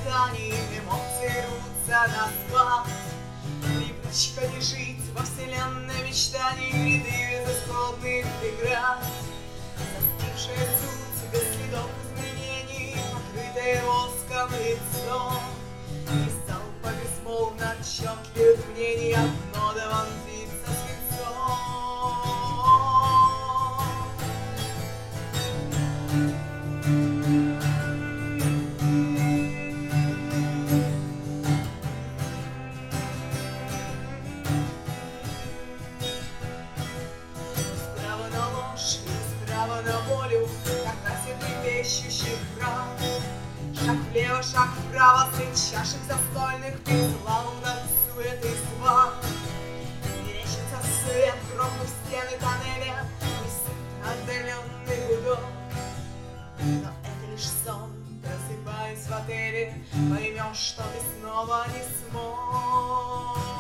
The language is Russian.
испытаний, эмоции рвутся на спад. Привычка не жить во вселенной мечтаний, ряды безысходных преград. Застывшая суть без следов изменений, покрытое воском лицо. Писал по безмолвно отчетливых мнений, одно да вонзится свинцом. Справа на ложь и справа на волю, как на трепещущих прав. Шаг влево, шаг вправо, средь чашек застольных переслал над суетой сват. Мерещится свет, грохнув стены тоннеля, несет отдаленный гудок. Но это лишь сон, просыпаясь в отеле, поймешь, что ты снова не смог.